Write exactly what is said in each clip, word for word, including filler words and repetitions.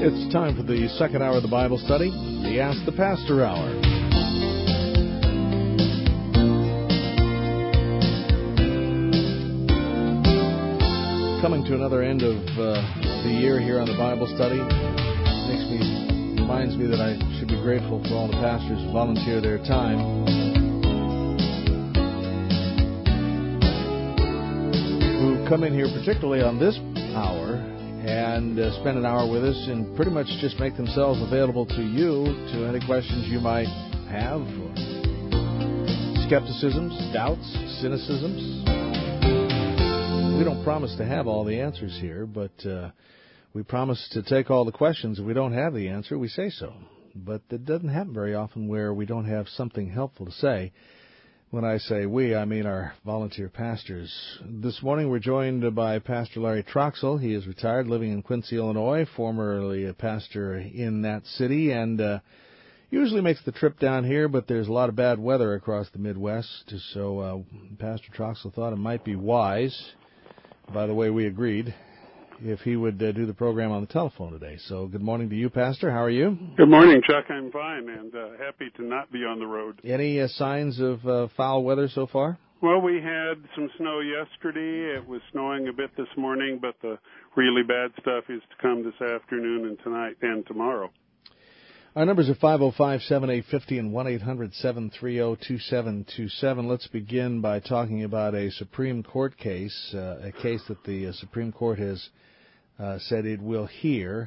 It's time for the second hour of the Bible study, the Ask the Pastor Hour. Coming to another end of uh, the year here on the Bible study, makes me reminds me that I should be grateful for all the pastors who volunteer their time who come in here, particularly on this hour, and uh, spend an hour with us and pretty much just make themselves available to you, to any questions you might have, or skepticisms, doubts, cynicisms. We don't promise to have all the answers here, but uh, we promise to take all the questions. If we don't have the answer, we say so. But it doesn't happen very often where we don't have something helpful to say. When I say we, I mean our volunteer pastors. This morning we're joined by Pastor Larry Troxell. He is retired, living in Quincy, Illinois, formerly a pastor in that city, and uh, usually makes the trip down here, but there's a lot of bad weather across the Midwest, so uh, Pastor Troxell thought it might be wise, by the way we agreed, if he would uh, do the program on the telephone today. So good morning to you, Pastor. How are you? Good morning, Chuck. I'm fine and uh, happy to not be on the road. Any uh, signs of uh, foul weather so far? Well, we had some snow yesterday. It was snowing a bit this morning, but the really bad stuff is to come this afternoon and tonight and tomorrow. Our numbers are five oh five, seven eight five oh and one eight hundred, seven three oh, two seven two seven. Let's begin by talking about a Supreme Court case, uh, a case that the uh, Supreme Court has uh, said it will hear.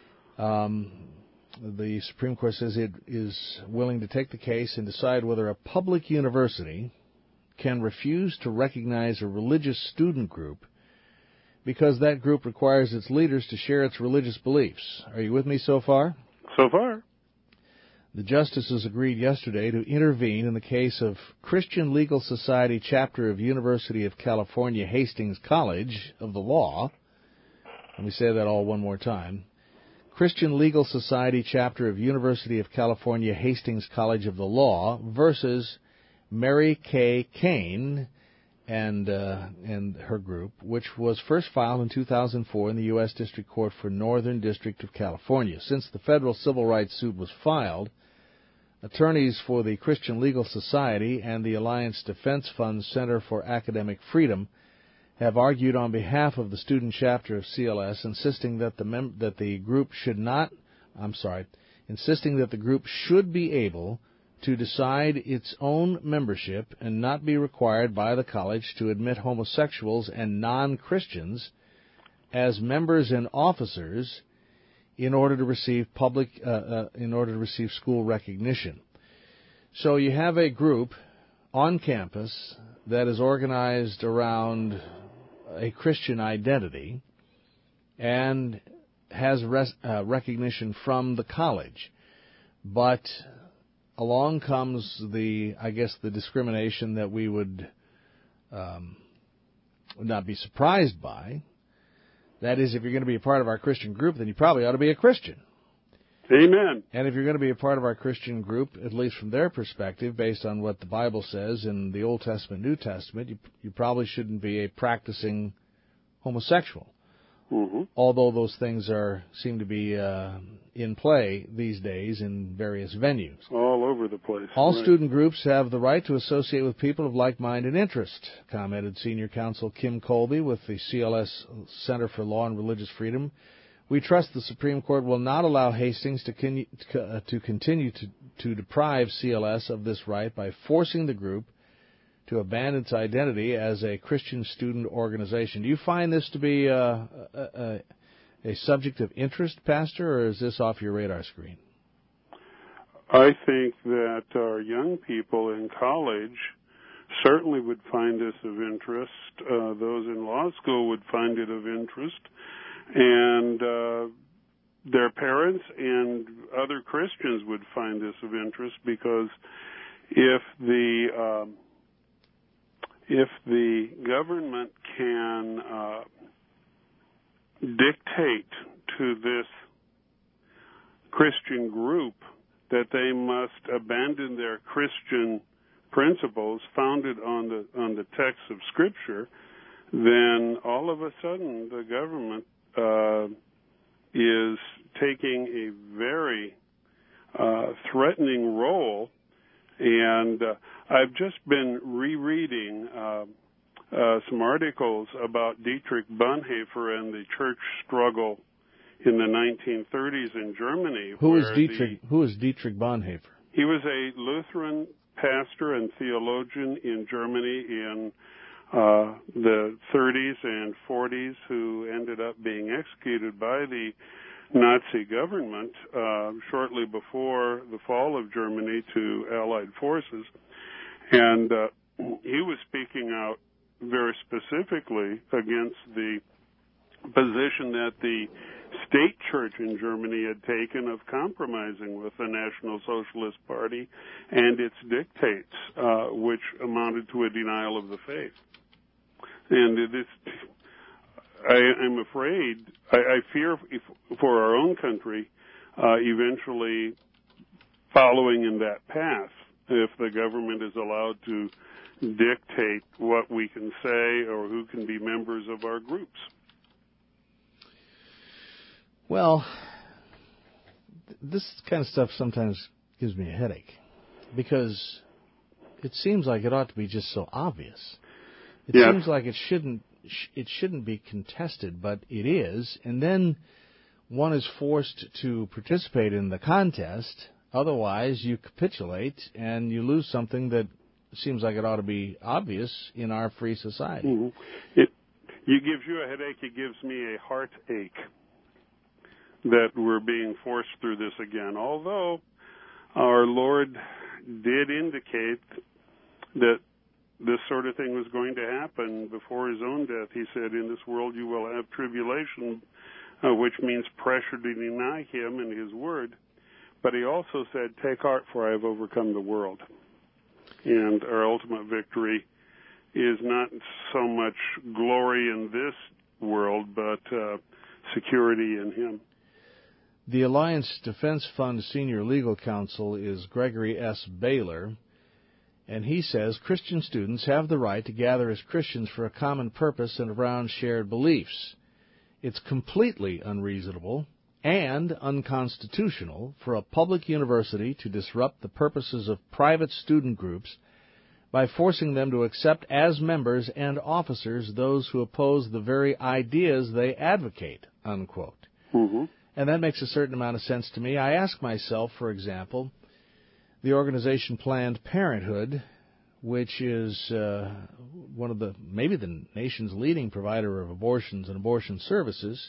Um, the Supreme Court says it is willing to take the case and decide whether a public university can refuse to recognize a religious student group because that group requires its leaders to share its religious beliefs. Are you with me so far? So far. The justices agreed yesterday to intervene in the case of Christian Legal Society chapter of University of California Hastings College of the Law. Let me say that all one more time. Christian Legal Society chapter of University of California Hastings College of the Law versus Mary Kay Kane and uh, and her group, which was first filed in two thousand four in the U S District Court for Northern District of California. Since the federal civil rights suit was filed, attorneys for the Christian Legal Society and the Alliance Defense Fund Center for Academic Freedom have argued on behalf of the student chapter of C L S, insisting that the mem- that the group should not, I'm sorry, insisting that the group should be able to decide its own membership and not be required by the college to admit homosexuals and non-Christians as members and officers in order to receive public, uh, uh, in order to receive school recognition. So you have a group on campus that is organized around a Christian identity and has res- uh, recognition from the college, but along comes the, I guess, the discrimination that we would um, not be surprised by. That is, if you're going to be a part of our Christian group, then you probably ought to be a Christian. Amen. And if you're going to be a part of our Christian group, at least from their perspective, based on what the Bible says in the Old Testament, New Testament, you, you probably shouldn't be a practicing homosexual. Mm-hmm. Although those things are seem to be uh, in play these days in various venues. All over the place. All right. student groups have the right to associate with people of like mind and interest, commented Senior Counsel Kim Colby with the C L S Center for Law and Religious Freedom. We trust the Supreme Court will not allow Hastings to, con- uh, to continue to, to deprive C L S of this right by forcing the group to abandon its identity as a Christian student organization. Do you find this to be uh, a, a, a subject of interest, Pastor, or is this off your radar screen? I think that our young people in college certainly would find this of interest. Uh, those in law school would find it of interest. And uh, their parents and other Christians would find this of interest because if the... Um, If the government can uh, dictate to this Christian group that they must abandon their Christian principles founded on the on the text of Scripture, then all of a sudden the government uh, is taking a very uh, threatening role. And uh, I've just been rereading uh, uh, some articles about Dietrich Bonhoeffer and the church struggle in the nineteen thirties in Germany. Who is Dietrich? The, who is Dietrich Bonhoeffer? He was a Lutheran pastor and theologian in Germany in uh, the thirties and forties, who ended up being executed by the Nazi government uh, shortly before the fall of Germany to Allied forces. And uh, he was speaking out very specifically against the position that the state church in Germany had taken of compromising with the National Socialist Party and its dictates, uh, which amounted to a denial of the faith. And this, I, I'm afraid, I, I fear if, for our own country, uh, eventually following in that path, if the government is allowed to dictate what we can say or who can be members of our groups. Well, this kind of stuff sometimes gives me a headache because it seems like it ought to be just so obvious. It yes. seems like it shouldn't it shouldn't be contested, but it is, and then one is forced to participate in the contest. Otherwise, you capitulate and you lose something that seems like it ought to be obvious in our free society. Mm-hmm. It, it gives you a headache. It gives me a heartache that we're being forced through this again. Although our Lord did indicate that this sort of thing was going to happen before his own death. He said, in this world you will have tribulation, uh, which means pressure to deny him and his word. But he also said, take heart, for I have overcome the world. And our ultimate victory is not so much glory in this world, but uh, security in him. The Alliance Defense Fund Senior Legal Counsel is Gregory S. Baylor, and he says Christian students have the right to gather as Christians for a common purpose and around shared beliefs. It's completely unreasonable and unconstitutional for a public university to disrupt the purposes of private student groups by forcing them to accept as members and officers those who oppose the very ideas they advocate, unquote. Mm-hmm. And that makes a certain amount of sense to me. I ask myself, for example, the organization Planned Parenthood, which is uh, one of the, maybe the nation's leading provider of abortions and abortion services,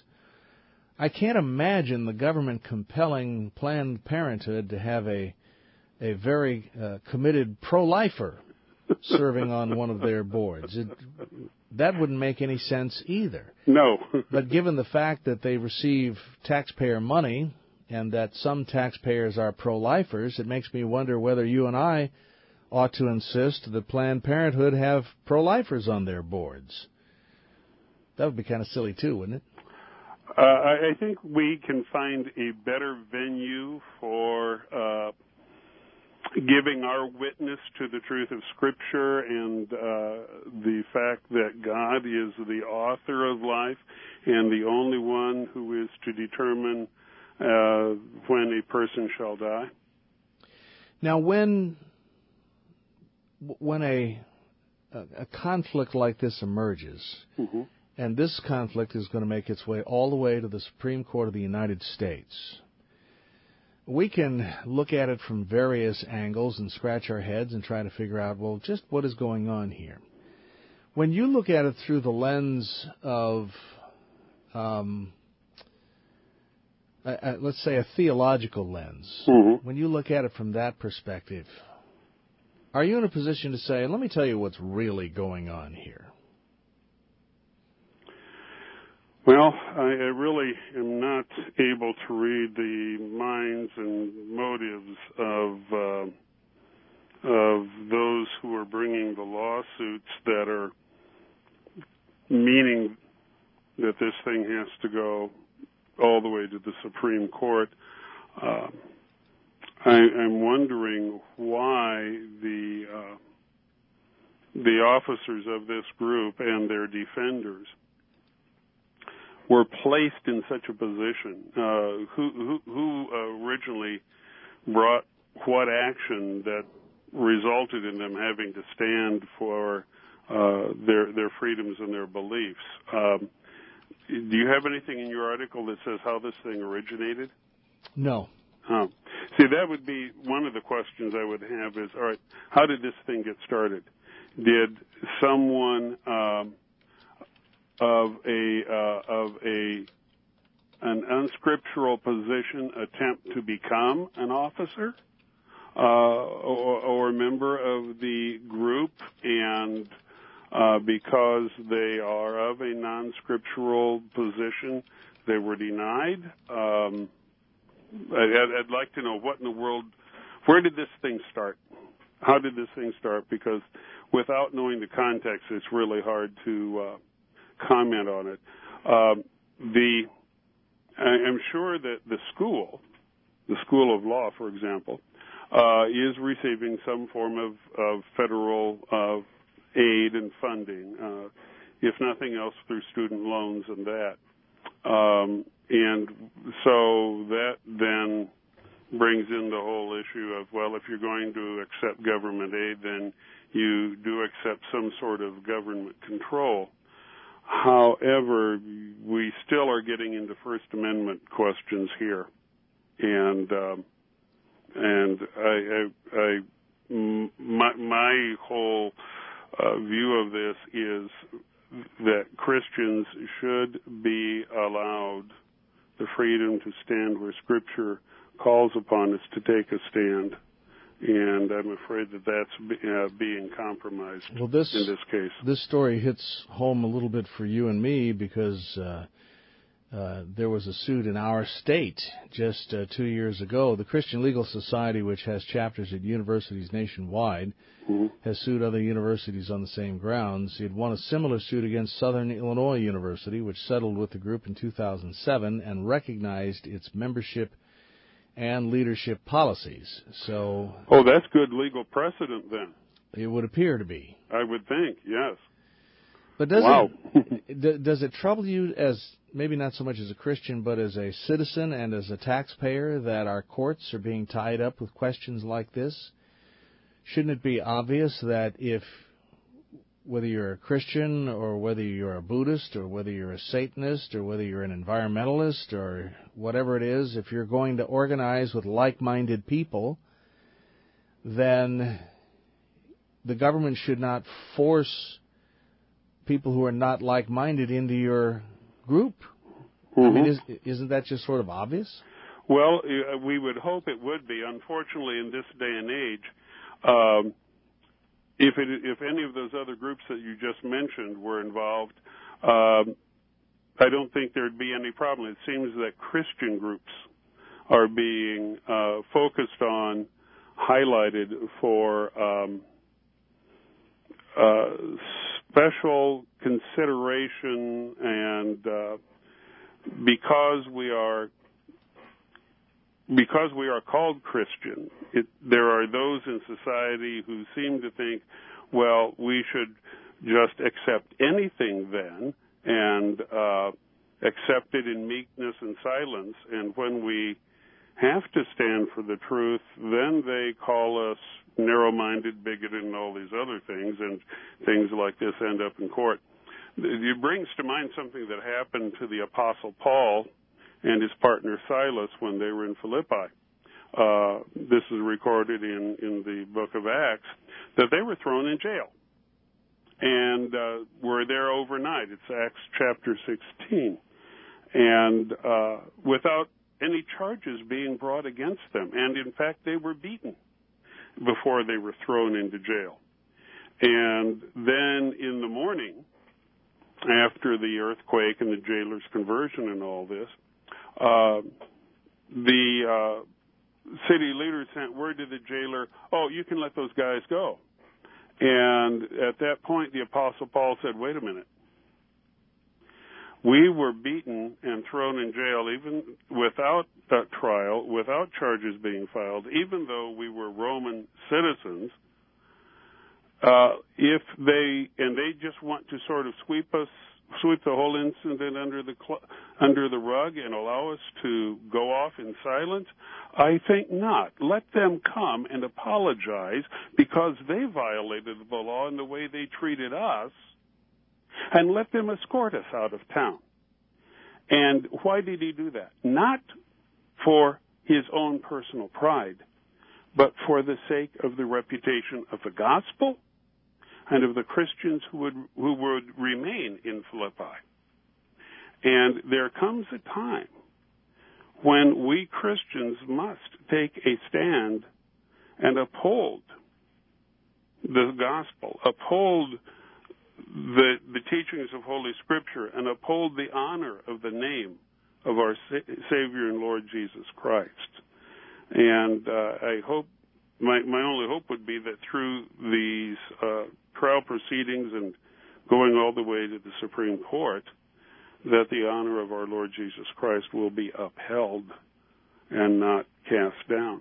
I can't imagine the government compelling Planned Parenthood to have a a very uh, committed pro-lifer serving on one of their boards. It, that wouldn't make any sense either. No. But given the fact that they receive taxpayer money and that some taxpayers are pro-lifers, it makes me wonder whether you and I ought to insist that Planned Parenthood have pro-lifers on their boards. That would be kind of silly, too, wouldn't it? Uh, I think we can find a better venue for uh, giving our witness to the truth of Scripture and uh, the fact that God is the author of life and the only one who is to determine uh, when a person shall die. Now, when when a a conflict like this emerges, mm-hmm. and this conflict is going to make its way all the way to the Supreme Court of the United States, we can look at it from various angles and scratch our heads and try to figure out, well, just what is going on here. When you look at it through the lens of, um, uh, let's say, a theological lens, mm-hmm. when you look at it from that perspective, are you in a position to say, let me tell you what's really going on here? Well, I really am not able to read the minds and motives of uh, of those who are bringing the lawsuits that are meaning that this thing has to go all the way to the Supreme Court. Uh, I, I'm wondering why the uh, the officers of this group and their defenders were placed in such a position? Uh, who, who, who originally brought what action that resulted in them having to stand for uh, their their freedoms and their beliefs? Um, do you have anything in your article that says how this thing originated? No. Oh. See, that would be one of the questions I would have is, all right, how did this thing get started? Did someone um, of a uh, of a an unscriptural position attempt to become an officer uh, or, or a member of the group, and uh, because they are of a non-scriptural position, they were denied? Um, I'd, I'd like to know what in the world, where did this thing start? How did this thing start? Because without knowing the context, it's really hard to uh, comment on it. Um, the I'm sure that the school, the School of Law, for example, uh, is receiving some form of, of federal uh, aid and funding, uh, if nothing else through student loans and that. Um, and so that then brings in the whole issue of, well, if you're going to accept government aid, then you do accept some sort of government control. However, we still are getting into First Amendment questions here, and um, and I, I, I my, my whole uh, view of this is that Christians should be allowed the freedom to stand where Scripture calls upon us to take a stand. And I'm afraid that that's uh, being compromised well, this, in this case. This story hits home a little bit for you and me because uh, uh, there was a suit in our state just uh, two years ago. The Christian Legal Society, which has chapters at universities nationwide, mm-hmm. has sued other universities on the same grounds. It won a similar suit against Southern Illinois University, which settled with the group in two thousand seven and recognized its membership and leadership policies. So, oh, that's good legal precedent then. It would appear to be. I would think, yes. But does wow. it does it trouble you, as maybe not so much as a Christian, but as a citizen and as a taxpayer, that our courts are being tied up with questions like this? Shouldn't it be obvious that if, whether you're a Christian or whether you're a Buddhist or whether you're a Satanist or whether you're an environmentalist or whatever it is, if you're going to organize with like-minded people, then the government should not force people who are not like-minded into your group. Mm-hmm. I mean, is, isn't that just sort of obvious? Well, we would hope it would be. Unfortunately, in this day and age, um, If it, if any of those other groups that you just mentioned were involved, um, I don't think there'd be any problem. It seems that Christian groups are being uh, focused on, highlighted for um, uh, special consideration, and uh, because we are Because we are called Christian, it, there are those in society who seem to think, well, we should just accept anything then and uh, accept it in meekness and silence. And when we have to stand for the truth, then they call us narrow-minded, bigoted, and all these other things, and things like this end up in court. It brings to mind something that happened to the Apostle Paul and his partner Silas when they were in Philippi. Uh, this is recorded in, in the book of Acts, that they were thrown in jail and uh, were there overnight. It's Acts chapter sixteen. And uh, without any charges being brought against them. And, in fact, they were beaten before they were thrown into jail. And then in the morning, after the earthquake and the jailer's conversion and all this, Uh, the uh, city leader sent word to the jailer, oh, you can let those guys go. And at that point, the Apostle Paul said, wait a minute. We were beaten and thrown in jail even without a trial, without charges being filed, even though we were Roman citizens. Uh, if they, and they just want to sort of sweep us sweep the whole incident under the cl- under the rug and allow us to go off in silence? I think not. Let them come and apologize because they violated the law in the way they treated us, and let them escort us out of town. And why did he do that? Not for his own personal pride, but for the sake of the reputation of the gospel and of the Christians who would who would remain in Philippi. And there comes a time when we Christians must take a stand and uphold the gospel, uphold the the teachings of Holy Scripture, and uphold the honor of the name of our Savior and Lord Jesus Christ. And uh, I hope, my, my only hope would be that through these uh, trial proceedings and going all the way to the Supreme Court, that the honor of our Lord Jesus Christ will be upheld and not cast down.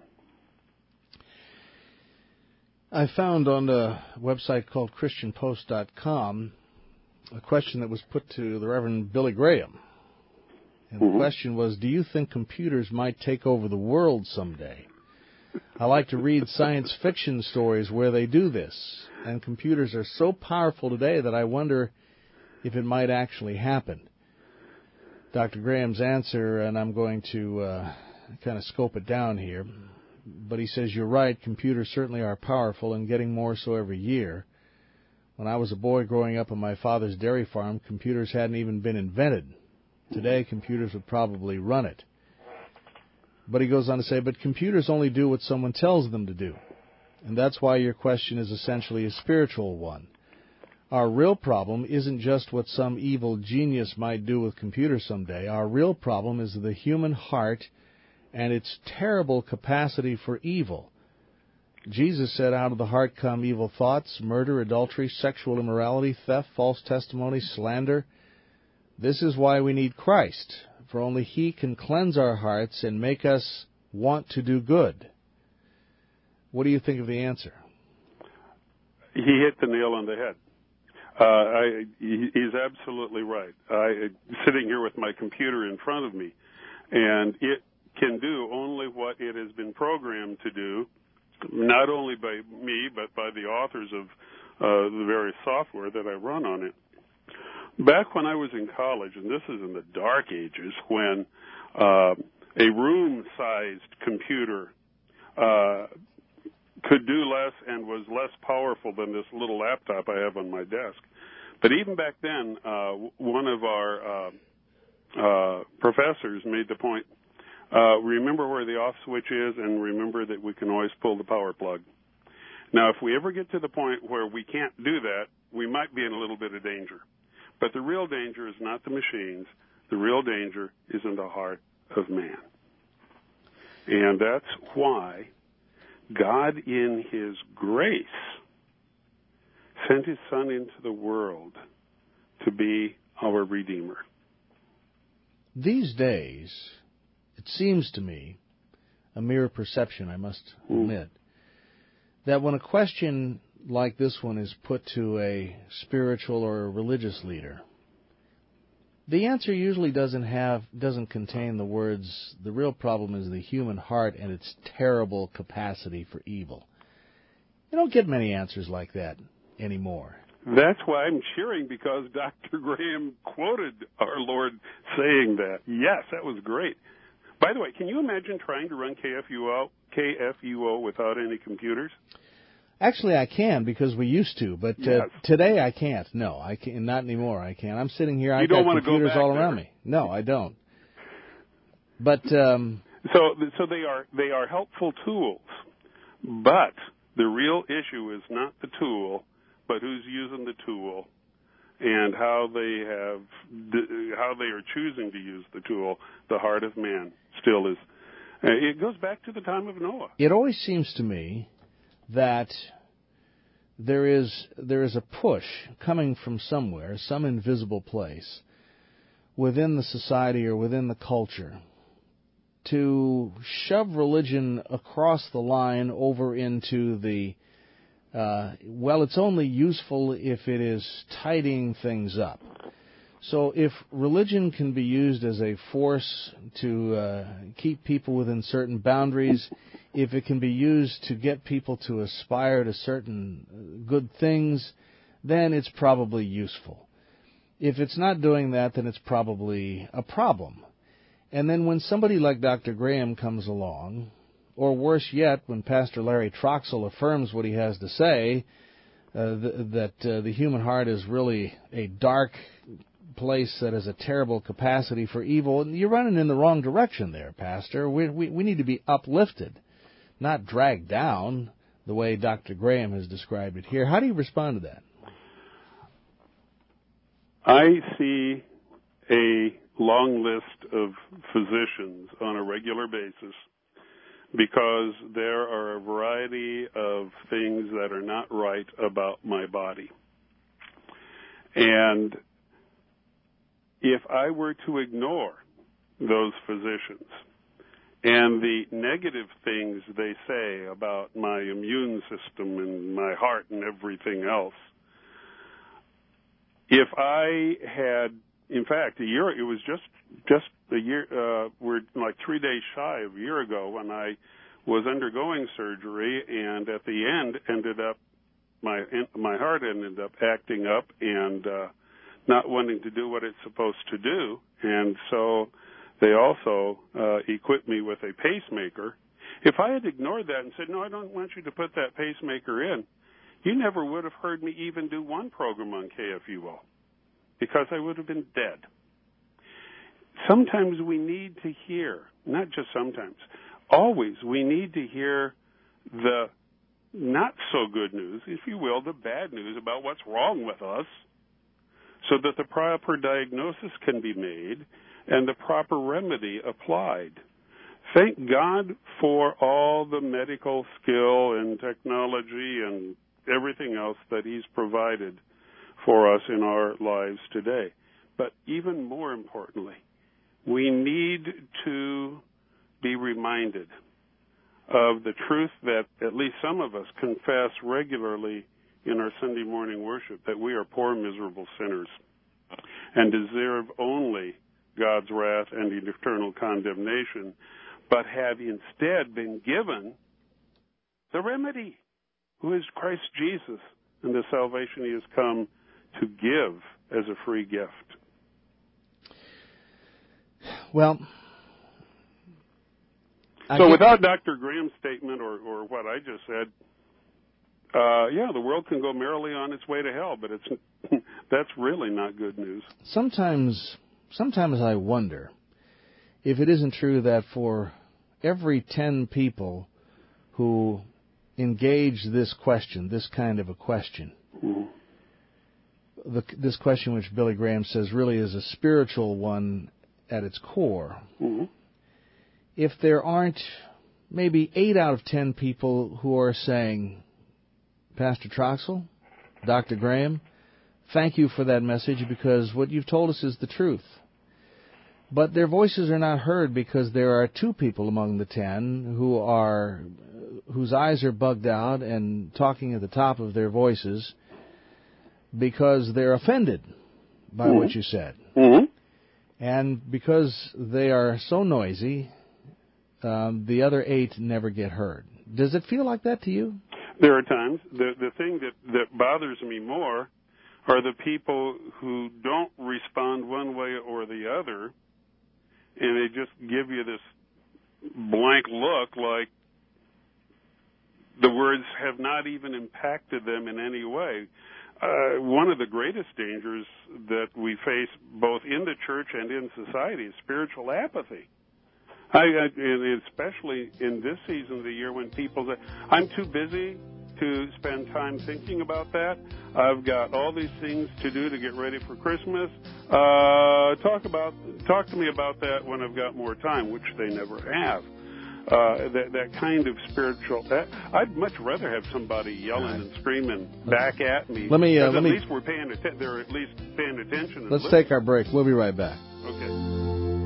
I found on a website called Christian Post dot com a question that was put to the Reverend Billy Graham. And the mm-hmm. question was, do you think computers might take over the world someday? I like to read science fiction stories where they do this, and computers are so powerful today that I wonder if it might actually happen. Doctor Graham's answer, and I'm going to uh, kind of scope it down here, but he says, you're right, computers certainly are powerful and getting more so every year. When I was a boy growing up on my father's dairy farm, computers hadn't even been invented. Today, computers would probably run it. But he goes on to say, but computers only do what someone tells them to do. And that's why your question is essentially a spiritual one. Our real problem isn't just what some evil genius might do with computers someday. Our real problem is the human heart and its terrible capacity for evil. Jesus said, out of the heart come evil thoughts, murder, adultery, sexual immorality, theft, false testimony, slander. This is why we need Christ, for only He can cleanse our hearts and make us want to do good. What do you think of the answer? He hit the nail on the head. Uh, I, he, he's absolutely right. I, sitting here with my computer in front of me, and it can do only what it has been programmed to do, not only by me, but by the authors of uh, the various software that I run on it. Back when I was in college, and this is in the dark ages, when uh, a room-sized computer uh, could do less and was less powerful than this little laptop I have on my desk. But even back then, uh, one of our uh, uh, professors made the point, uh, remember where the off switch is and remember that we can always pull the power plug. Now, if we ever get to the point where we can't do that, we might be in a little bit of danger. But the real danger is not the machines. The real danger is in the heart of man. And that's why God, in His grace, sent His Son into the world to be our Redeemer. These days, it seems to me, a mere perception, I must admit, mm. that when a question like this one is put to a spiritual or a religious leader, the answer usually doesn't have, doesn't contain the words, the real problem is the human heart and its terrible capacity for evil. You don't get many answers like that anymore. That's why I'm cheering, because Doctor Graham quoted our Lord saying that. Yes, that was great. By the way, can you imagine trying to run K F U O, K F U O without any computers? Actually, I can, because we used to, but uh, yes. today I can't. No, I can't. Not anymore. I can't. I'm sitting here. I've got computers go all around there. me. No, I don't. But um, so, so they are they are helpful tools, but the real issue is not the tool, but who's using the tool, and how they have how they are choosing to use the tool. The heart of man still is. It goes back to the time of Noah. It always seems to me that there is there is a push coming from somewhere, some invisible place, within the society or within the culture, to shove religion across the line over into the, uh, well, it's only useful if it is tidying things up. So if religion can be used as a force to uh, keep people within certain boundaries, if it can be used to get people to aspire to certain good things, then it's probably useful. If it's not doing that, then it's probably a problem. And then when somebody like Doctor Graham comes along, or worse yet, when Pastor Larry Troxell affirms what he has to say, uh, th- that uh, the human heart is really a dark place that has a terrible capacity for evil, you're running in the wrong direction there, Pastor. We, we, we need to be uplifted, not dragged down the way Doctor Graham has described it here. How do you respond to that? I see a long list of physicians on a regular basis because there are a variety of things that are not right about my body. And if I were to ignore those physicians and the negative things they say about my immune system and my heart and everything else, if I had, in fact, a year, it was just just a year, uh, we're like three days shy of a year ago when I was undergoing surgery, and at the end ended up, my my heart ended up acting up and uh, not wanting to do what it's supposed to do, and so they also uh, equipped me with a pacemaker. If I had ignored that and said, no, I don't want you to put that pacemaker in, you never would have heard me even do one program on K F U O because I would have been dead. Sometimes we need to hear, not just sometimes, always we need to hear the not so good news, if you will, the bad news about what's wrong with us so that the proper diagnosis can be made and the proper remedy applied. Thank God for all the medical skill and technology and everything else that He's provided for us in our lives today. But even more importantly, we need to be reminded of the truth that at least some of us confess regularly in our Sunday morning worship, that we are poor, miserable sinners and deserve only God's wrath and eternal condemnation, but have instead been given the remedy, who is Christ Jesus, and the salvation He has come to give as a free gift. Well, I so get... without Doctor Graham's statement or, or what I just said, uh, yeah, the world can go merrily on its way to hell, but it's that's really not good news. Sometimes, sometimes I wonder if it isn't true that for every ten people who engage this question, this kind of a question, mm-hmm. the, this question which Billy Graham says really is a spiritual one at its core, mm-hmm. if there aren't maybe eight out of ten people who are saying, Pastor Troxell, Doctor Graham, thank you for that message because what you've told us is the truth. But their voices are not heard because there are two people among the ten who are whose eyes are bugged out and talking at the top of their voices because they're offended by mm-hmm. what you said. Mm-hmm. And because they are so noisy, um, the other eight never get heard. Does it feel like that to you? There are times. The the thing that, that bothers me more are the people who don't respond one way or the other, and they just give you this blank look like the words have not even impacted them in any way. Uh, one of the greatest dangers that we face both in the church and in society is spiritual apathy. I, I, and especially in this season of the year when people say, I'm too busy to spend time thinking about that. I've got all these things to do to get ready for Christmas. Uh, talk about, talk to me about that when I've got more time, which they never have. Uh, that, that kind of spiritual. That, I'd much rather have somebody yelling right. and screaming back at me. Let me. Uh, let at me. least we're paying attention. They're at least paying attention. Let's listening. take our break. We'll be right back. Okay.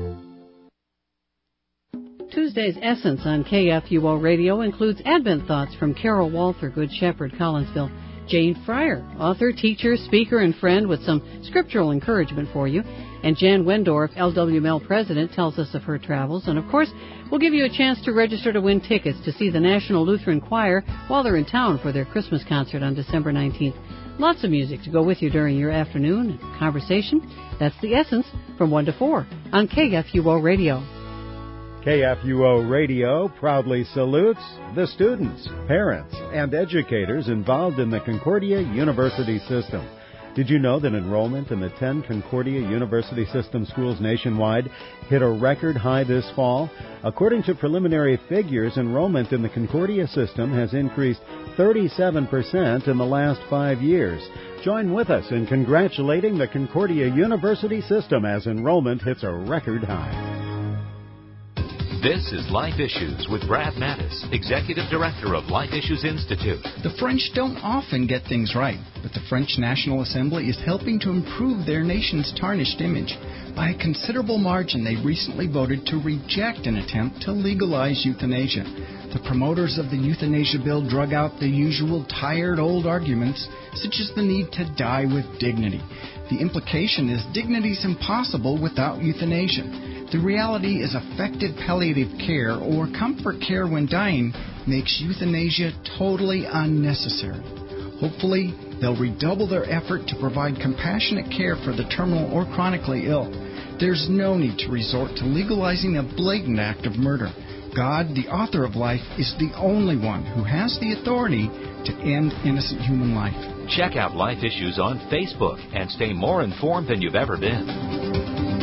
Tuesday's Essence on K F U O Radio includes Advent thoughts from Carol Walther, Good Shepherd, Collinsville, Jane Fryer, author, teacher, speaker, and friend with some scriptural encouragement for you. And Jan Wendorf, L W M L president, tells us of her travels. And, of course, we'll give you a chance to register to win tickets to see the National Lutheran Choir while they're in town for their Christmas concert on December nineteenth. Lots of music to go with you during your afternoon conversation. That's The Essence from one to four on K F U O Radio. K F U O Radio proudly salutes the students, parents, and educators involved in the Concordia University System. Did you know that enrollment in the ten Concordia University System schools nationwide hit a record high this fall? According to preliminary figures, enrollment in the Concordia system has increased thirty-seven percent in the last five years. Join with us in congratulating the Concordia University System as enrollment hits a record high. This is Life Issues with Brad Mattis, Executive Director of Life Issues Institute. The French don't often get things right, but the French National Assembly is helping to improve their nation's tarnished image. By a considerable margin, they recently voted to reject an attempt to legalize euthanasia. The promoters of the euthanasia bill drug out the usual tired old arguments, such as the need to die with dignity. The implication is dignity is impossible without euthanasia. The reality is effective palliative care or comfort care when dying makes euthanasia totally unnecessary. Hopefully, they'll redouble their effort to provide compassionate care for the terminal or chronically ill. There's no need to resort to legalizing a blatant act of murder. God, the author of life, is the only one who has the authority to end innocent human life. Check out Life Issues on Facebook and stay more informed than you've ever been.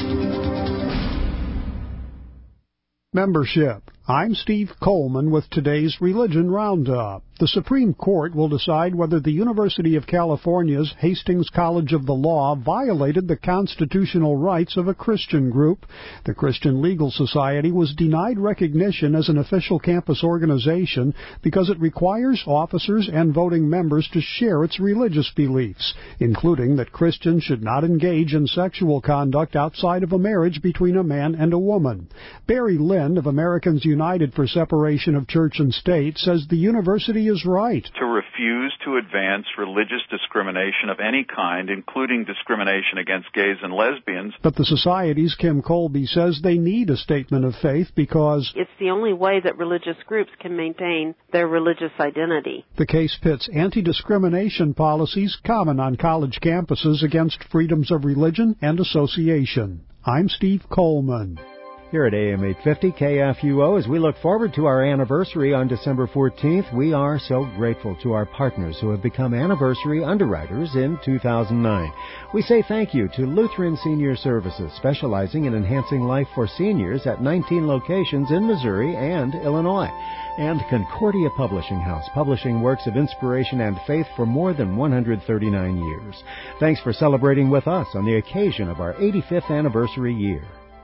Membership. I'm Steve Coleman with today's Religion Roundup. The Supreme Court will decide whether the University of California's Hastings College of the Law violated the constitutional rights of a Christian group. The Christian Legal Society was denied recognition as an official campus organization because it requires officers and voting members to share its religious beliefs, including that Christians should not engage in sexual conduct outside of a marriage between a man and a woman. Barry Lind of Americans United for Separation of Church and State says the university is right to refuse to advance religious discrimination of any kind, including discrimination against gays and lesbians. But the Society's Kim Colby says they need a statement of faith because it's the only way that religious groups can maintain their religious identity. The case pits anti-discrimination policies common on college campuses against freedoms of religion and association. I'm Steve Coleman. Here at A M eight fifty K F U O, as we look forward to our anniversary on December fourteenth, we are so grateful to our partners who have become anniversary underwriters in two thousand nine. We say thank you to Lutheran Senior Services, specializing in enhancing life for seniors at nineteen locations in Missouri and Illinois, and Concordia Publishing House, publishing works of inspiration and faith for more than one hundred thirty-nine years. Thanks for celebrating with us on the occasion of our eighty-fifth anniversary year.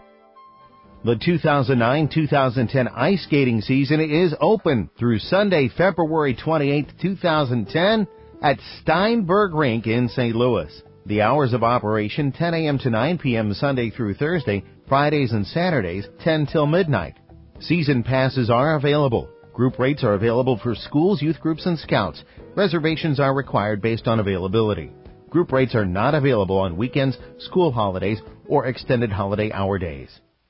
The two thousand nine two thousand ten ice skating season is open through Sunday, February twenty-eighth, two thousand ten at Steinberg Rink in Saint Louis. The hours of operation, ten a.m. to nine p.m. Sunday through Thursday, Fridays and Saturdays, ten till midnight. Season passes are available. Group rates are available for schools, youth groups, and scouts. Reservations are required based on availability. Group rates are not available on weekends, school holidays, or extended holiday hour days.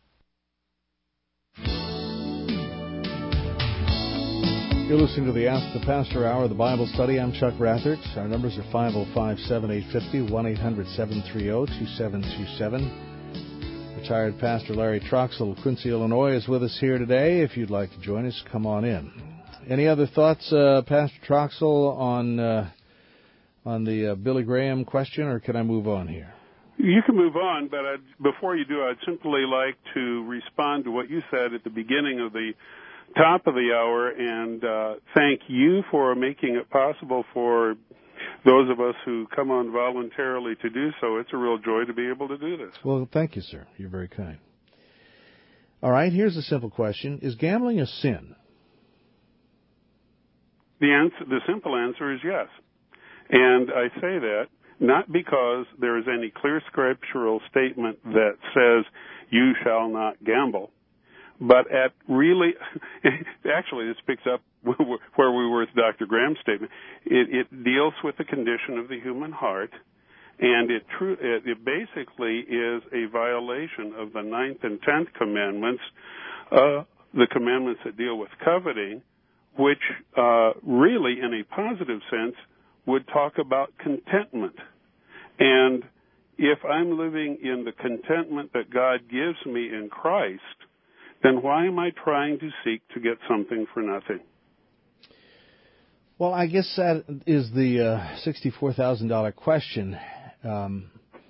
You're listening to the Ask the Pastor Hour of the Bible Study. I'm Chuck Rathert. Our numbers are five oh five, seven eight five oh, one eight hundred, seven three oh, two seven two seven. Retired Pastor Larry Troxell of Quincy, Illinois, is with us here today. If you'd like to join us, come on in. Any other thoughts, uh, Pastor Troxell, on uh, on the uh, Billy Graham question, or can I move on here? You can move on, but I'd, before you do, I'd simply like to respond to what you said at the beginning of the top of the hour and uh, thank you for making it possible for those of us who come on voluntarily to do so. It's a real joy to be able to do this. Well, thank you, sir. You're very kind. All right, here's a simple question. Is gambling a sin? The answer, the simple answer is yes. And I say that not because there is any clear scriptural statement that says you shall not gamble, but at really, actually, this picks up where we were with Doctor Graham's statement. It, it deals with the condition of the human heart, and it, true, it, it basically is a violation of the ninth and tenth commandments, uh, the commandments that deal with coveting, which uh, really, in a positive sense, would talk about contentment. And if I'm living in the contentment that God gives me in Christ, then why am I trying to seek to get something for nothing? Well, I guess that is the uh, sixty-four thousand dollars question. Um,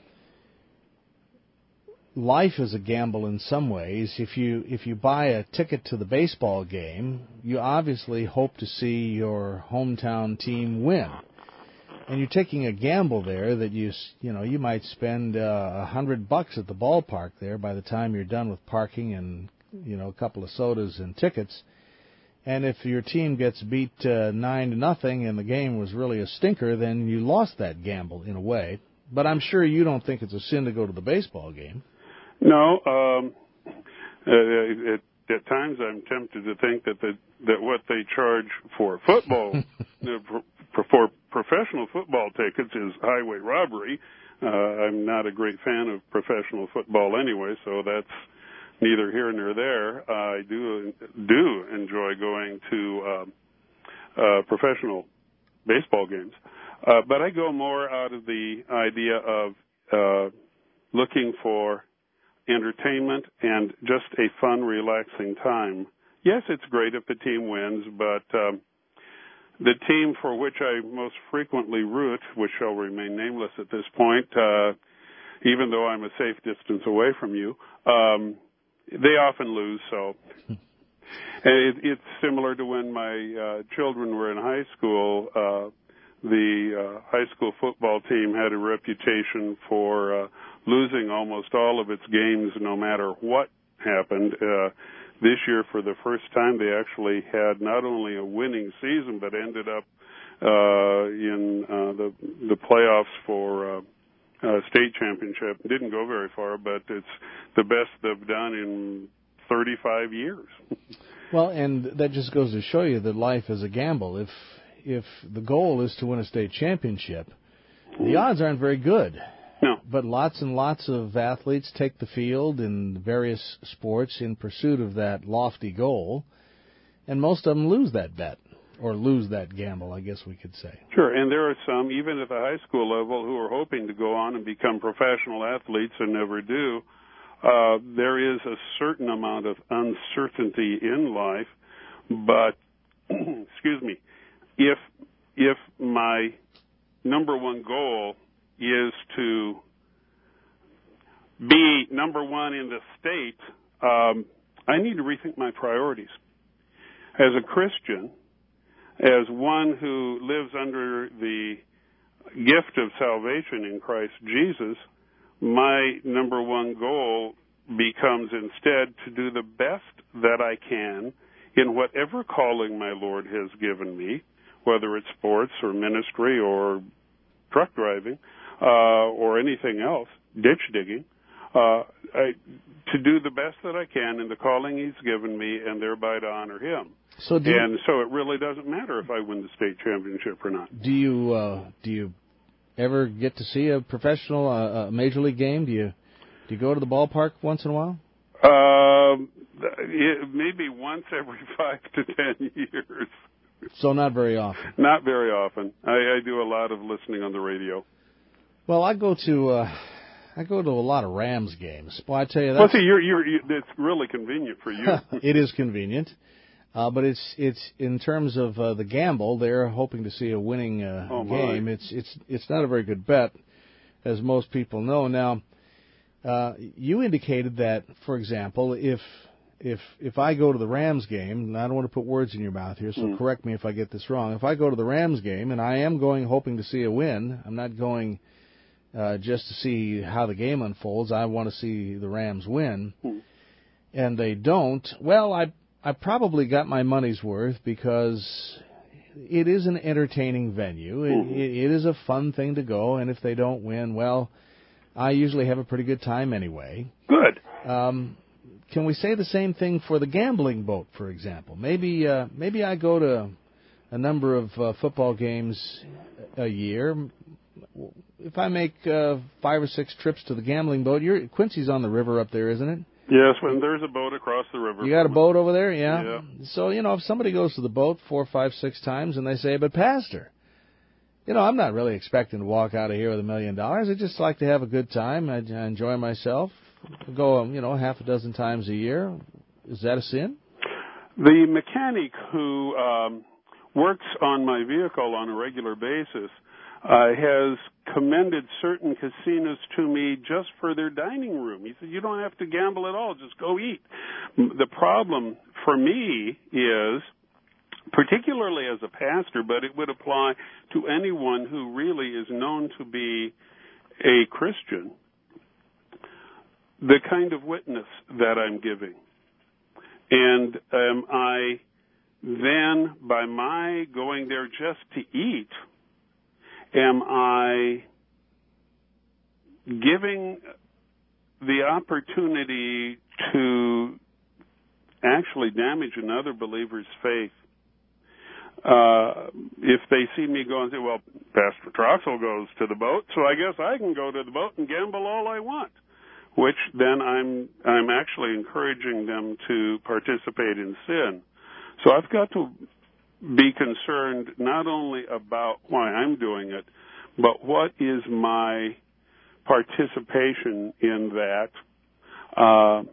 life is a gamble in some ways. If you if you buy a ticket to the baseball game, you obviously hope to see your hometown team win. And you're taking a gamble there that you you know you might spend a uh, hundred bucks at the ballpark there by the time you're done with parking and you know a couple of sodas and tickets. And if your team gets beat uh, nine to nothing and the game was really a stinker, then you lost that gamble in a way. But I'm sure you don't think it's a sin to go to the baseball game. No, um, uh, at, at times I'm tempted to think that the, that what they charge for football. For professional football tickets is highway robbery. Uh, I'm not a great fan of professional football anyway, so that's neither here nor there. I do do enjoy going to uh, uh, professional baseball games, uh, but I go more out of the idea of uh, looking for entertainment and just a fun, relaxing time. Yes, it's great if the team wins, but um, the team for which I most frequently root, which shall remain nameless at this point, uh, even though I'm a safe distance away from you, um, they often lose. So it, it's similar to when my uh, children were in high school. Uh, the uh, high school football team had a reputation for uh, losing almost all of its games no matter what happened. Uh, This year, for the first time, they actually had not only a winning season, but ended up uh, in uh, the the playoffs for uh, uh, state championship. Didn't go very far, but it's the best they've done in thirty-five years. Well, and that just goes to show you that life is a gamble. If if the goal is to win a state championship, the odds aren't very good. No. But lots and lots of athletes take the field in various sports in pursuit of that lofty goal, and most of them lose that bet, or lose that gamble, I guess we could say. Sure, and there are some, even at the high school level, who are hoping to go on and become professional athletes and never do. Uh, there is a certain amount of uncertainty in life, but, excuse me, if if my number one goal is to be number one in the state, um, I need to rethink my priorities. As a Christian, as one who lives under the gift of salvation in Christ Jesus, my number one goal becomes instead to do the best that I can in whatever calling my Lord has given me, whether it's sports or ministry or truck driving, Uh, or anything else, ditch digging, uh, I, to do the best that I can in the calling He's given me, and thereby to honor Him. So do and you, so it really doesn't matter if I win the state championship or not. Do you uh, do you ever get to see a professional, uh, a major league game? Do you do you go to the ballpark once in a while? Um, it, maybe once every five to ten years. So not very often. Not very often. I, I do a lot of listening on the radio. Well, I go to uh, I go to a lot of Rams games. Well, I tell you, that's, well, see, you're, you're, you, it's really convenient for you. It is convenient, uh, but it's it's in terms of uh, the gamble. They're hoping to see a winning uh, oh, game. My. It's it's it's not a very good bet, as most people know. Now, uh, you indicated that, for example, if if if I go to the Rams game, and I don't want to put words in your mouth here, so mm. correct me if I get this wrong. If I go to the Rams game, and I am going hoping to see a win, I'm not going Uh, just to see how the game unfolds. I want to see the Rams win, hmm. and they don't. Well, I I probably got my money's worth because it is an entertaining venue. It, mm-hmm. it, it is a fun thing to go, and if they don't win, well, I usually have a pretty good time anyway. Good. Um, can we say the same thing for the gambling boat, for example? Maybe uh, maybe I go to a number of uh, football games a year. If I make uh, five or six trips to the gambling boat, you're, Quincy's on the river up there, isn't it? Yes, when there's a boat across the river. You got a boat over there? Yeah. Yeah. So, you know, if somebody goes to the boat four, five, six times and they say, but Pastor, you know, I'm not really expecting to walk out of here with a million dollars. I just like to have a good time. I, I enjoy myself. I go, you know, half a dozen times a year. Is that a sin? The mechanic who um, works on my vehicle on a regular basis Uh, has commended certain casinos to me just for their dining room. He said, you don't have to gamble at all, just go eat. The problem for me is, particularly as a pastor, but it would apply to anyone who really is known to be a Christian, the kind of witness that I'm giving. And um, I then, by my going there just to eat, am I giving the opportunity to actually damage another believer's faith? Uh, if they see me go and say, well, Pastor Troxel goes to the boat, so I guess I can go to the boat and gamble all I want, which then I'm I'm actually encouraging them to participate in sin. So I've got to be concerned not only about why I'm doing it, but what is my participation in that, uh,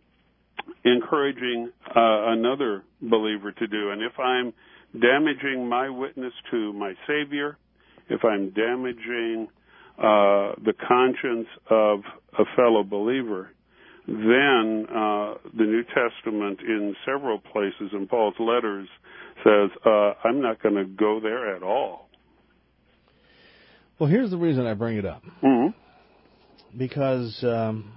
encouraging uh, another believer to do. And if I'm damaging my witness to my Savior, if I'm damaging uh, the conscience of a fellow believer, then uh, the New Testament in several places in Paul's letters says, uh, I'm not going to go there at all. Well, here's the reason I bring it up. Mm-hmm. Because um,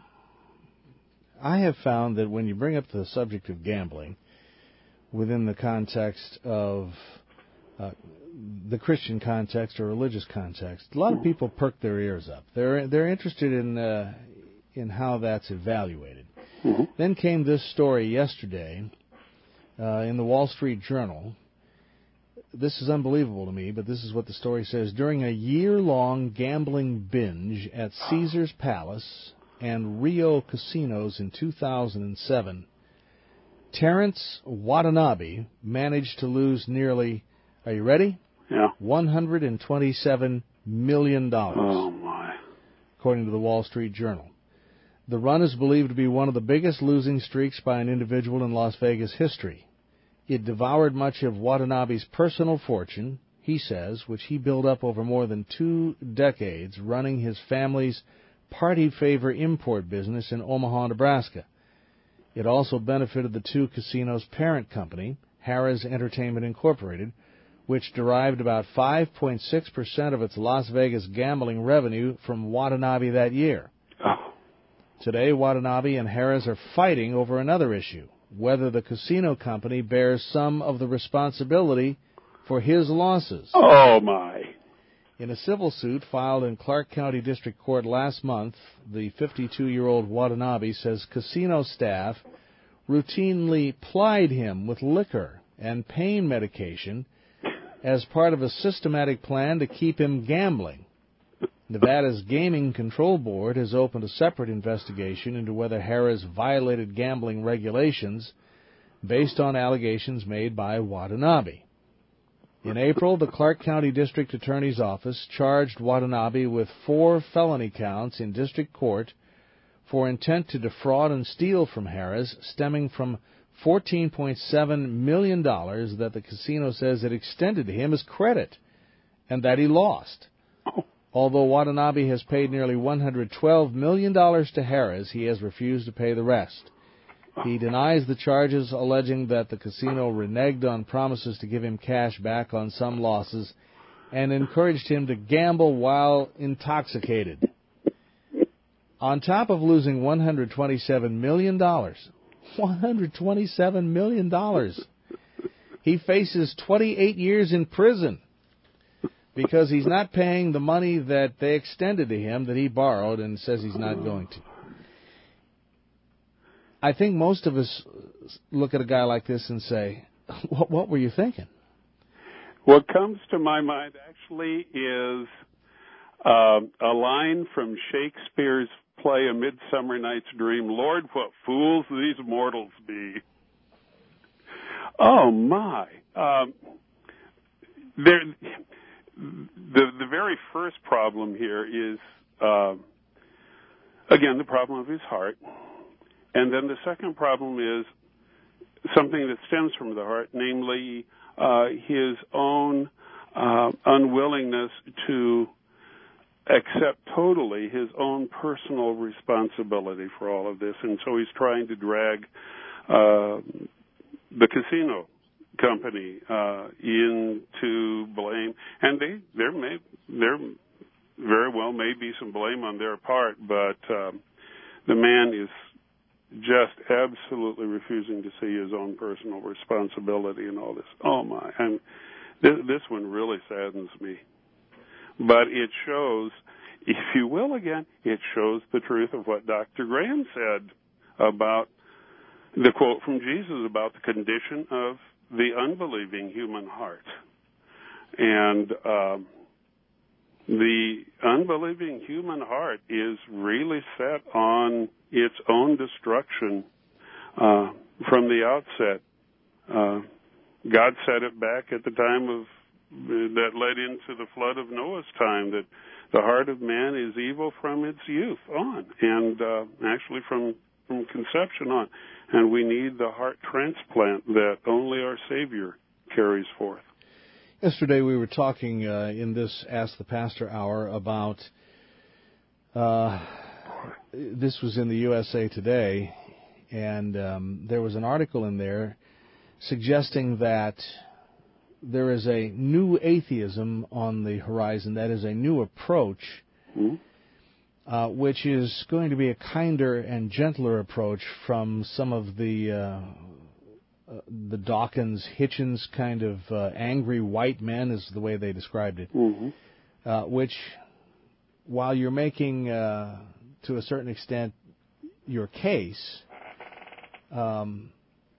I have found that when you bring up the subject of gambling within the context of uh, the Christian context or religious context, a lot of people perk their ears up. They're they're interested in uh, in how that's evaluated. Mm-hmm. Then came this story yesterday uh, in the Wall Street Journal. This is unbelievable to me, but this is what the story says. During a year-long gambling binge at Caesars Palace and Rio casinos in two thousand seven, Terrence Watanabe managed to lose nearly, are you ready? Yeah. one hundred twenty-seven million dollars. Oh, my. According to the Wall Street Journal. The run is believed to be one of the biggest losing streaks by an individual in Las Vegas history. It devoured much of Watanabe's personal fortune, he says, which he built up over more than two decades running his family's party favor import business in Omaha, Nebraska. It also benefited the two casinos' parent company, Harrah's Entertainment Incorporated, which derived about five point six percent of its Las Vegas gambling revenue from Watanabe that year. Oh. Today, Watanabe and Harrah's are fighting over another issue, whether the casino company bears some of the responsibility for his losses. Oh, my. In a civil suit filed in Clark County District Court last month, the fifty-two-year-old Watanabe says casino staff routinely plied him with liquor and pain medication as part of a systematic plan to keep him gambling. Nevada's Gaming Control Board has opened a separate investigation into whether Harrah's violated gambling regulations based on allegations made by Watanabe. In April, the Clark County District Attorney's Office charged Watanabe with four felony counts in district court for intent to defraud and steal from Harrah's, stemming from fourteen point seven million dollars that the casino says it extended to him as credit and that he lost. Although Watanabe has paid nearly one hundred twelve million dollars to Harrah's, he has refused to pay the rest. He denies the charges, alleging that the casino reneged on promises to give him cash back on some losses and encouraged him to gamble while intoxicated. On top of losing one hundred twenty-seven million dollars, one hundred twenty-seven million dollars, he faces twenty-eight years in prison because he's not paying the money that they extended to him that he borrowed and says he's not going to. I think most of us look at a guy like this and say, what, what were you thinking? What comes to my mind actually is uh, a line from Shakespeare's play A Midsummer Night's Dream. Lord, what fools these mortals be. Oh, my. Um, there, the, the very first problem here is, uh, again, the problem of his heart. And then the second problem is something that stems from the heart, namely uh, his own uh, unwillingness to accept totally his own personal responsibility for all of this. And so he's trying to drag uh, the casino company uh, into blame. And they, there may, there very well may be some blame on their part, but um, the man is just absolutely refusing to see his own personal responsibility in all this. Oh, my. And this, this one really saddens me. But it shows, if you will, again, it shows the truth of what Doctor Graham said about the quote from Jesus about the condition of the unbelieving human heart. And um, the unbelieving human heart is really set on its own destruction uh, from the outset. Uh, God set it back at the time of that led into the flood of Noah's time, that the heart of man is evil from its youth on, and uh, actually from, from conception on. And we need the heart transplant that only our Savior carries forth. Yesterday we were talking uh, in this Ask the Pastor hour about, uh, this was in the U S A Today, and um, there was an article in there suggesting that there is a new atheism on the horizon, that is a new approach, mm-hmm. uh, which is going to be a kinder and gentler approach from some of the uh, uh, the Dawkins, Hitchens kind of uh, angry white men, is the way they described it, mm-hmm. uh, which, while you're making, uh, to a certain extent, your case, um,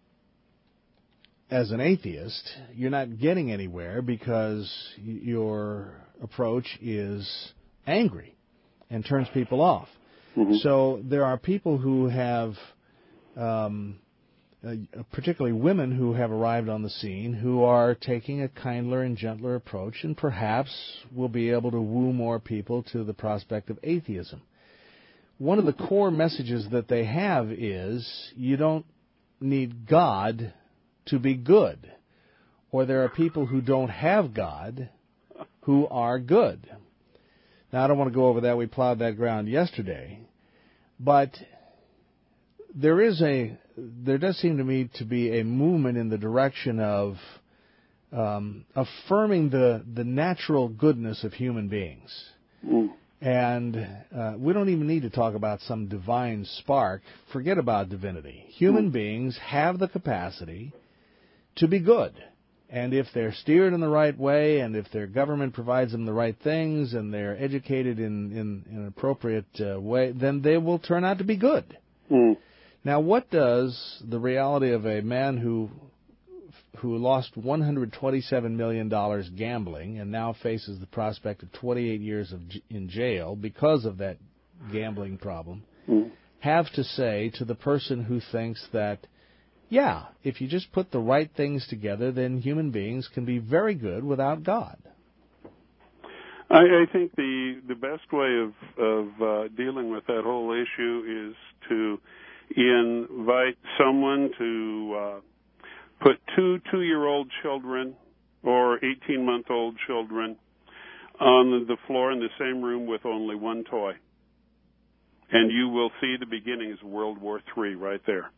as an atheist, you're not getting anywhere because your approach is angry and turns people off. Mm-hmm. So there are people who have, um, uh, particularly women who have arrived on the scene, who are taking a kinder and gentler approach and perhaps will be able to woo more people to the prospect of atheism. One of the core messages that they have is you don't need God to be good, or there are people who don't have God who are good. Now, I don't want to go over that. We plowed that ground yesterday. But there is a, there does seem to me to be a movement in the direction of um, affirming the, the natural goodness of human beings. Mm. And uh, we don't even need to talk about some divine spark. Forget about divinity. Human mm. beings have the capacity to be good. And if they're steered in the right way, and if their government provides them the right things, and they're educated in, in, in an appropriate uh, way, then they will turn out to be good. Mm. Now, what does the reality of a man who who lost one hundred twenty-seven million dollars gambling and now faces the prospect of twenty-eight years of j- in jail because of that gambling problem mm. have to say to the person who thinks that, yeah, if you just put the right things together, then human beings can be very good without God? I, I think the the best way of of uh, dealing with that whole issue is to invite someone to uh, put two two-year-old children or eighteen-month-old children on the floor in the same room with only one toy, and you will see the beginnings of World War Three right there.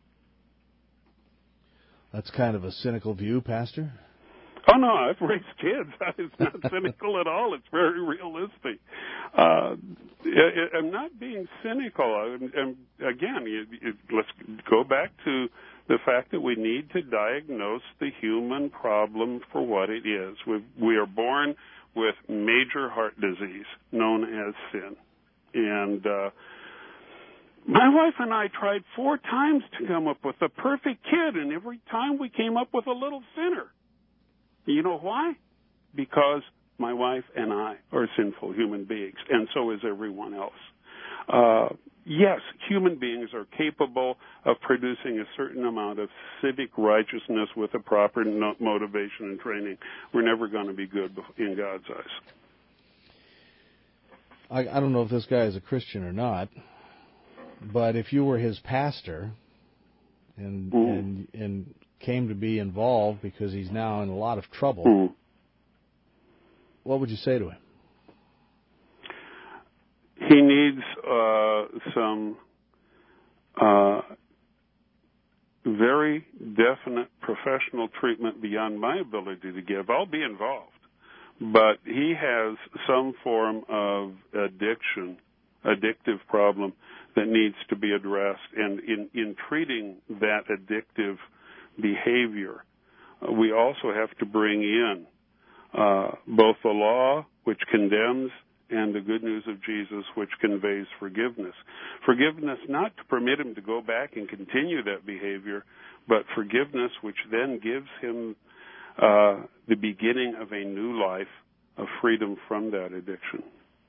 That's kind of a cynical view, Pastor. Oh, no, I've raised kids. It's not cynical at all. It's very realistic. Uh, I'm not being cynical. And again, you, you, let's go back to the fact that we need to diagnose the human problem for what it is. We've, we are born with major heart disease known as sin. And uh, My wife and I tried four times to come up with a perfect kid, and every time we came up with a little sinner. You know why? Because my wife and I are sinful human beings, and so is everyone else. Uh, yes, human beings are capable of producing a certain amount of civic righteousness with a proper no- motivation and training. We're never going to be good in God's eyes. I, I don't know if this guy is a Christian or not, but if you were his pastor and mm. and and came to be involved because he's now in a lot of trouble, mm. what would you say to him? He needs uh, some uh, very definite professional treatment beyond my ability to give. I'll be involved. But he has some form of addiction, addictive problem that needs to be addressed. And in, in treating that addictive behavior, uh, we also have to bring in uh, both the law, which condemns, and the good news of Jesus, which conveys forgiveness. Forgiveness not to permit him to go back and continue that behavior, but forgiveness which then gives him uh, the beginning of a new life of freedom from that addiction.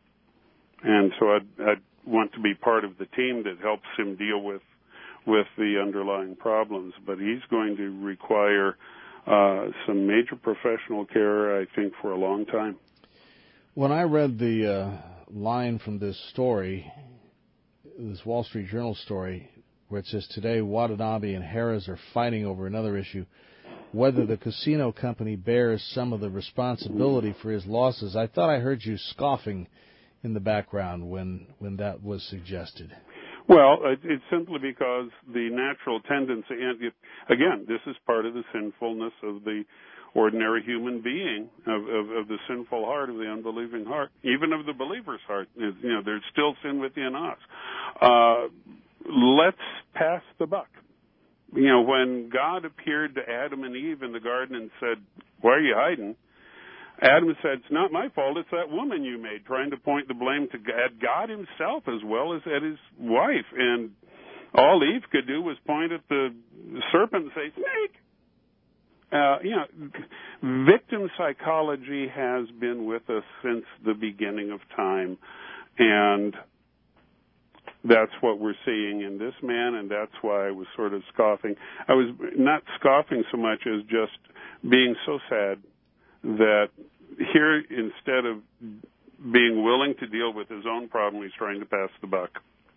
And so I'd, I'd want to be part of the team that helps him deal with with the underlying problems. But he's going to require uh, some major professional care, I think, for a long time. When I read the uh, line from this story, this Wall Street Journal story, where it says, today Watanabe and Harris are fighting over another issue, whether the casino company bears some of the responsibility for his losses, I thought I heard you scoffing in the background when, when that was suggested. Well, it's simply because the natural tendency, and it, again, this is part of the sinfulness of the ordinary human being, of, of, of the sinful heart, of the unbelieving heart, even of the believer's heart. You know, there's still sin within us. Uh, let's pass the buck. You know, when God appeared to Adam and Eve in the garden and said, why are you hiding? Adam said, it's not my fault, it's that woman you made, trying to point the blame to at God himself as well as at his wife. And all Eve could do was point at the serpent and say, snake. Uh, you know, victim psychology has been with us since the beginning of time, and that's what we're seeing in this man, and that's why I was sort of scoffing. I was not scoffing so much as just being so sad that here, instead of being willing to deal with his own problem, he's trying to pass the buck.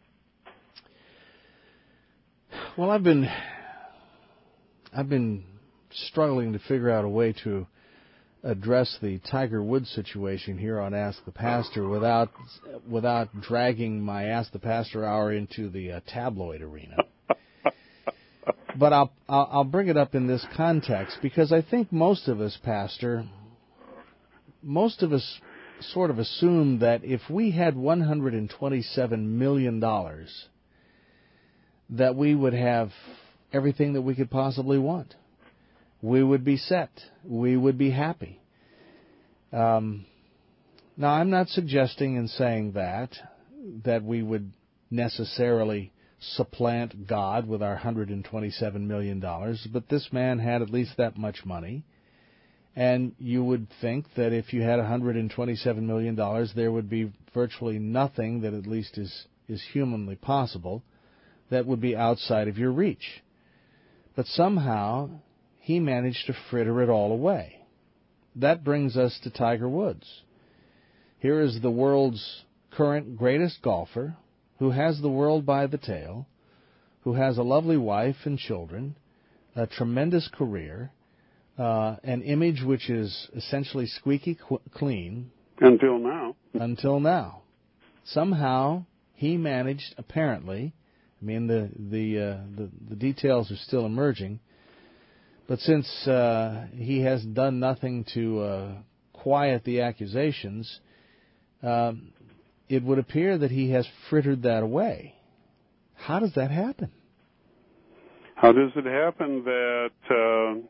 Well, I've been, I've been struggling to figure out a way to address the Tiger Woods situation here on Ask the Pastor without without dragging my Ask the Pastor hour into the uh, tabloid arena. But I'll, I'll I'll bring it up in this context because I think most of us, Pastor, most of us sort of assume that if we had one hundred twenty-seven million dollars, that we would have everything that we could possibly want. We would be set. We would be happy. Um, now, I'm not suggesting in saying that, that we would necessarily supplant God with our one hundred twenty-seven million dollars, but this man had at least that much money. And you would think that if you had one hundred twenty-seven million dollars, there would be virtually nothing that at least is, is humanly possible that would be outside of your reach. But somehow he managed to fritter it all away. That brings us to Tiger Woods. Here is the world's current greatest golfer, who has the world by the tail, who has a lovely wife and children, a tremendous career, uh, an image which is essentially squeaky qu- clean. Until now. Until now. Somehow he managed, apparently, I mean, the, the, uh, the, the details are still emerging, but since uh, he has done nothing to uh, quiet the accusations, uh, it would appear that he has frittered that away. How does that happen? How does it happen that uh,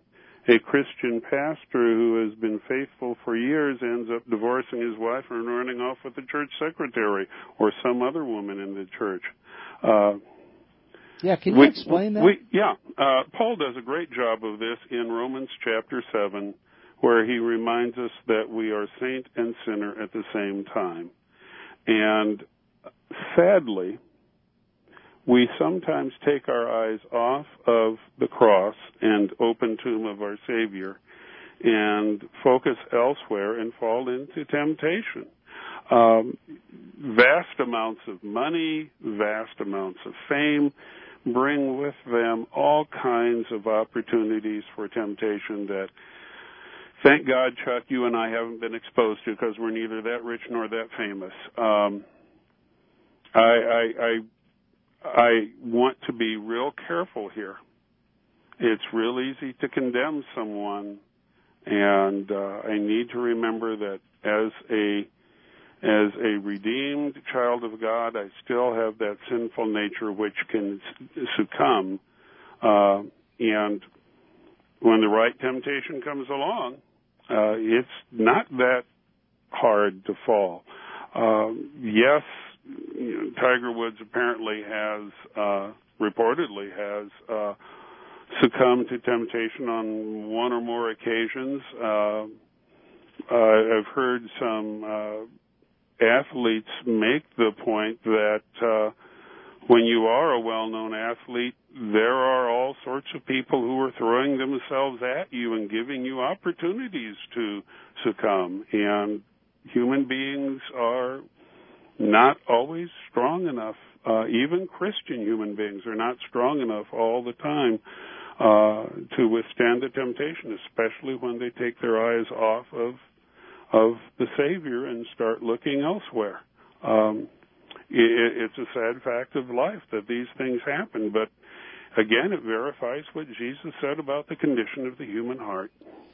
a Christian pastor who has been faithful for years ends up divorcing his wife and running off with the church secretary or some other woman in the church. Uh, yeah, can you we, explain that? We, yeah, uh, Paul does a great job of this in Romans chapter seven, where he reminds us that we are saint and sinner at the same time. And sadly, we sometimes take our eyes off of the cross and open tomb of our Savior and focus elsewhere and fall into temptation. Um, vast amounts of money, vast amounts of fame bring with them all kinds of opportunities for temptation that, thank God, Chuck, you and I haven't been exposed to because we're neither that rich nor that famous. Um, I, I, I I want to be real careful here. It's real easy to condemn someone, and uh, I need to remember that as a as a redeemed child of God, I still have that sinful nature which can succumb. Uh, and when the right temptation comes along, uh, it's not that hard to fall. Uh, yes, you know, Tiger Woods apparently has, uh, reportedly has, uh, succumbed to temptation on one or more occasions. Uh, uh, I've heard some, uh, athletes make the point that, uh, when you are a well-known athlete, there are all sorts of people who are throwing themselves at you and giving you opportunities to succumb. And human beings are not always strong enough. Uh, even Christian human beings are not strong enough all the time uh, to withstand the temptation, especially when they take their eyes off of of the Savior and start looking elsewhere. Um, it, it's a sad fact of life that these things happen, but again, it verifies what Jesus said about the condition of the human heart.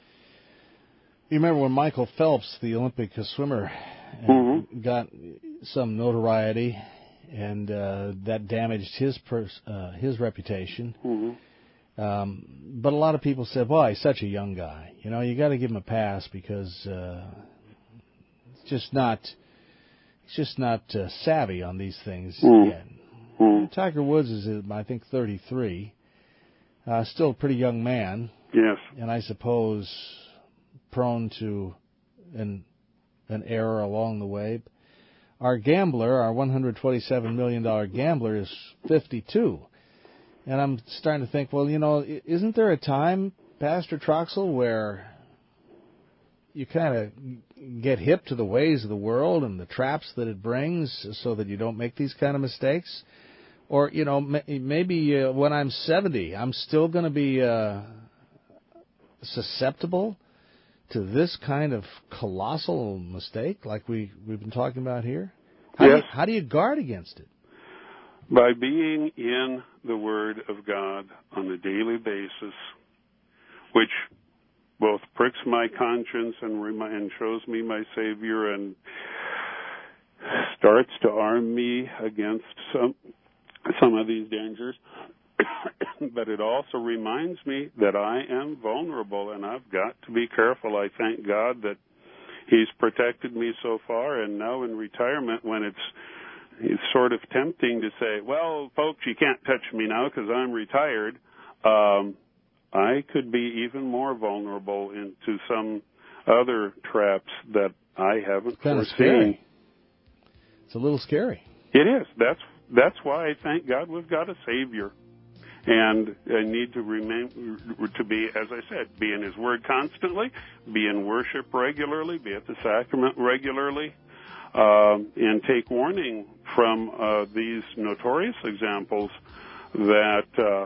You remember when Michael Phelps, the Olympic swimmer, mm-hmm. got some notoriety, and uh, that damaged his pers- uh, his reputation. Mm-hmm. Um, but a lot of people said, "Well, he's such a young guy. You know, you got to give him a pass because uh, it's just not he's just not uh, savvy on these things mm-hmm. yet." Mm-hmm. Tiger Woods is, I think, thirty-three, uh, still a pretty young man. Yes, and I suppose prone to an an error along the way. Our gambler, our one hundred twenty-seven million dollars gambler, is fifty-two. And I'm starting to think, well, you know, isn't there a time, Pastor Troxel, where you kind of get hip to the ways of the world and the traps that it brings so that you don't make these kind of mistakes? Or, you know, maybe uh, when I'm seventy, I'm still going to be uh, susceptible to this kind of colossal mistake like we, we've been talking about here? How, yes. do you, how do you guard against it? By being in the Word of God on a daily basis, which both pricks my conscience and, remi- and shows me my Savior and starts to arm me against some some of these dangers, but it also reminds me that I am vulnerable and I've got to be careful. I thank God that He's protected me so far, and now in retirement, when it's it's sort of tempting to say, well, folks, you can't touch me now because I'm retired, um, I could be even more vulnerable into some other traps that I haven't kind foreseen. Of scary. It's a little scary. It is. That's that's why I thank God we've got a Savior. And I need to remain to be, as I said, be in His Word constantly, be in worship regularly, be at the sacrament regularly, uh, and take warning from uh, these notorious examples that uh,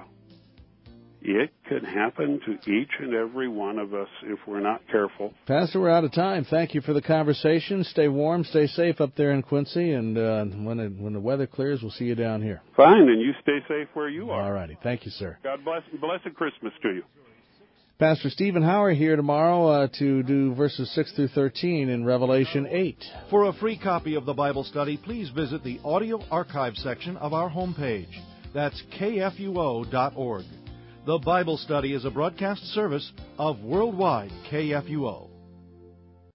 it could happen to each and every one of us if we're not careful. Pastor, we're out of time. Thank you for the conversation. Stay warm, stay safe up there in Quincy, and uh, when it, when the weather clears, we'll see you down here. Fine, and you stay safe where you are. All righty. Thank you, sir. God bless and blessed Christmas to you. Pastor Stephen Hauer here tomorrow uh, to do verses six through thirteen in Revelation eight. For a free copy of the Bible study, please visit the audio archive section of our homepage. That's K F U O dot org. The Bible Study is a broadcast service of Worldwide K F U O.